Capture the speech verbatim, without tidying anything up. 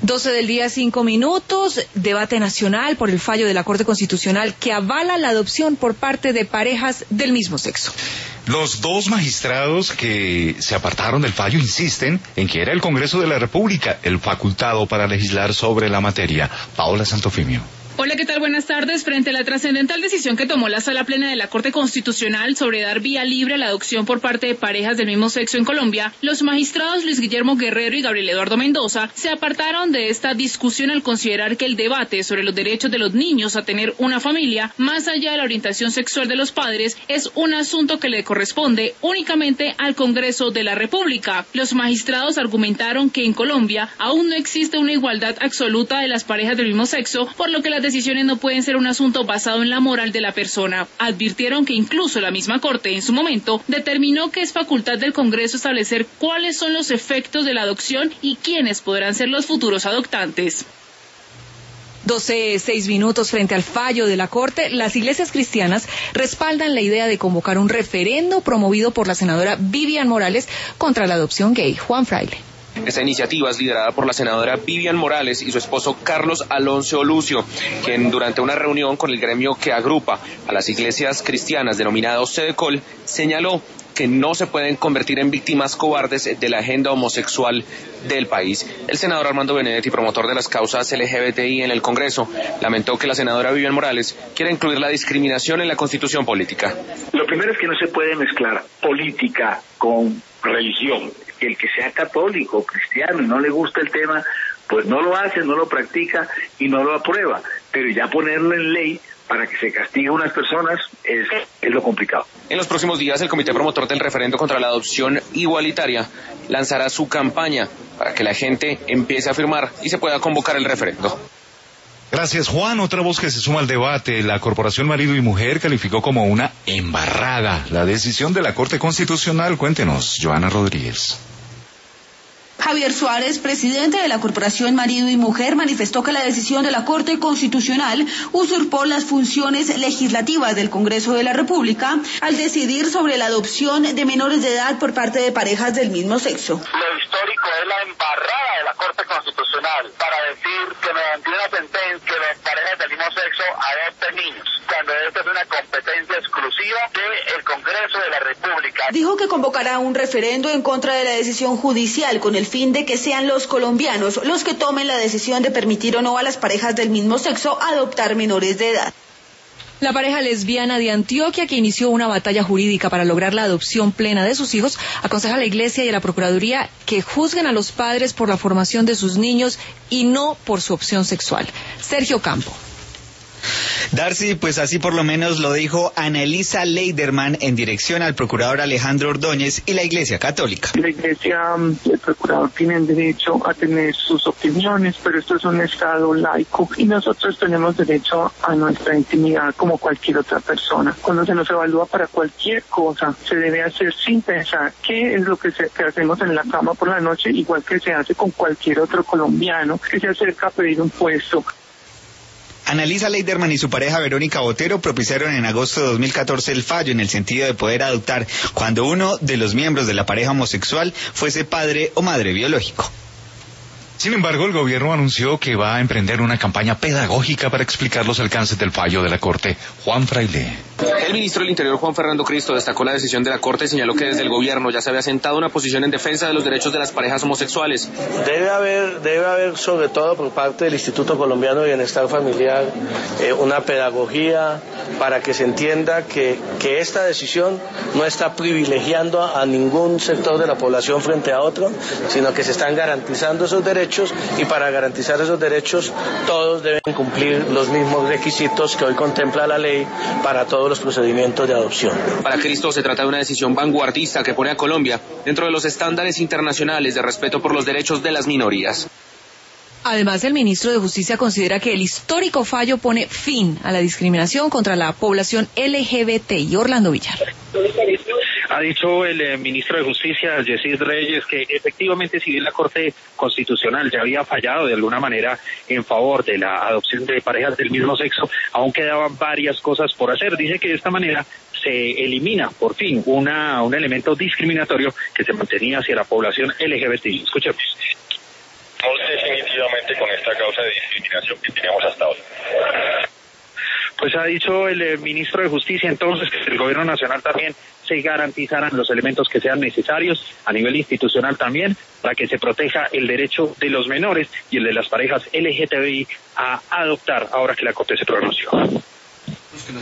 doce del día, cinco minutos, debate nacional por el fallo de la Corte Constitucional que avala la adopción por parte de parejas del mismo sexo. Los dos magistrados que se apartaron del fallo insisten en que era el Congreso de la República el facultado para legislar sobre la materia. Paola Santofimio. Hola, ¿qué tal? Buenas tardes. Frente a la trascendental decisión que tomó la Sala Plena de la Corte Constitucional sobre dar vía libre a la adopción por parte de parejas del mismo sexo en Colombia, los magistrados Luis Guillermo Guerrero y Gabriel Eduardo Mendoza se apartaron de esta discusión al considerar que el debate sobre los derechos de los niños a tener una familia, más allá de la orientación sexual de los padres, es un asunto que le corresponde únicamente al Congreso de la República. Los magistrados argumentaron que en Colombia aún no existe una igualdad absoluta de las parejas del mismo sexo, por lo que las decisiones no pueden ser un asunto basado en la moral de la persona. Advirtieron que incluso la misma Corte en su momento determinó que es facultad del Congreso establecer cuáles son los efectos de la adopción y quiénes podrán ser los futuros adoptantes. doce, seis minutos frente al fallo de la Corte, las iglesias cristianas respaldan la idea de convocar un referendo promovido por la senadora Vivian Morales contra la adopción gay. Juan Fraile. Esta iniciativa es liderada por la senadora Vivian Morales y su esposo Carlos Alonso Lucio, quien durante una reunión con el gremio que agrupa a las iglesias cristianas denominado Sedecol, señaló que no se pueden convertir en víctimas cobardes de la agenda homosexual del país. El senador Armando Benedetti, promotor de las causas L G B T I en el Congreso, lamentó que la senadora Vivian Morales quiera incluir la discriminación en la constitución política. Lo primero es que no se puede mezclar política con religión. El que sea católico o cristiano y no le gusta el tema, pues no lo hace, no lo practica y no lo aprueba. Pero ya ponerlo en ley para que se castigue a unas personas es, es lo complicado. En los próximos días, el Comité Promotor del Referendo contra la Adopción Igualitaria lanzará su campaña para que la gente empiece a firmar y se pueda convocar el referendo. Gracias, Juan. Otra voz que se suma al debate. La Corporación Marido y Mujer calificó como una embarrada la decisión de la Corte Constitucional. Cuéntenos, Joana Rodríguez. Javier Suárez, presidente de la Corporación Marido y Mujer, manifestó que la decisión de la Corte Constitucional usurpó las funciones legislativas del Congreso de la República al decidir sobre la adopción de menores de edad por parte de parejas del mismo sexo. Lo histórico es la embarrada de la Corte Constitucional para decir que mediante una sentencia que las parejas del mismo sexo adopten niños, cuando esta es una competencia exclusiva del Congreso de la República. Dijo que convocará un referendo en contra de la decisión judicial con el fin de que sean los colombianos los que tomen la decisión de permitir o no a las parejas del mismo sexo adoptar menores de edad. La pareja lesbiana de Antioquia, que inició una batalla jurídica para lograr la adopción plena de sus hijos, aconseja a la Iglesia y a la Procuraduría que juzguen a los padres por la formación de sus niños y no por su opción sexual. Sergio Campo. Darcy, pues así por lo menos lo dijo Ana Elisa Leiderman en dirección al procurador Alejandro Ordóñez y la Iglesia Católica. La Iglesia y el procurador tienen derecho a tener sus opiniones, pero esto es un Estado laico y nosotros tenemos derecho a nuestra intimidad como cualquier otra persona. Cuando se nos evalúa para cualquier cosa, se debe hacer sin pensar qué es lo que, se, que hacemos en la cama por la noche, igual que se hace con cualquier otro colombiano que se acerca a pedir un puesto. Annalisa Leiderman y su pareja Verónica Botero propiciaron en agosto de dos mil catorce el fallo en el sentido de poder adoptar cuando uno de los miembros de la pareja homosexual fuese padre o madre biológico. Sin embargo, el gobierno anunció que va a emprender una campaña pedagógica para explicar los alcances del fallo de la Corte. Juan Fraile. El ministro del Interior, Juan Fernando Cristo, destacó la decisión de la Corte y señaló que desde el gobierno ya se había sentado una posición en defensa de los derechos de las parejas homosexuales. Debe haber, debe haber sobre todo por parte del Instituto Colombiano de Bienestar Familiar, eh, una pedagogía para que se entienda que, que esta decisión no está privilegiando a, a ningún sector de la población frente a otro, sino que se están garantizando esos derechos y para garantizar esos derechos todos deben cumplir los mismos requisitos que hoy contempla la ley para todos los procedimientos de adopción. Para Cristo se trata de una decisión vanguardista que pone a Colombia dentro de los estándares internacionales de respeto por los derechos de las minorías. Además, el ministro de Justicia considera que el histórico fallo pone fin a la discriminación contra la población L G B T I. Orlando Villar. Ha dicho el eh, ministro de Justicia, Yesid Reyes, que efectivamente si bien la Corte Constitucional ya había fallado de alguna manera en favor de la adopción de parejas del mismo sexo, aún quedaban varias cosas por hacer. Dice que de esta manera se elimina por fin una, un elemento discriminatorio que se mantenía hacia la población L G B T I. Escuchemos. definitivamente con esta causa de discriminación que teníamos hasta ahora. Pues ha dicho el eh, ministro de Justicia entonces que el gobierno nacional también se garantizarán los elementos que sean necesarios a nivel institucional también para que se proteja el derecho de los menores y el de las parejas L G T B I a adoptar ahora que la Corte se pronunció.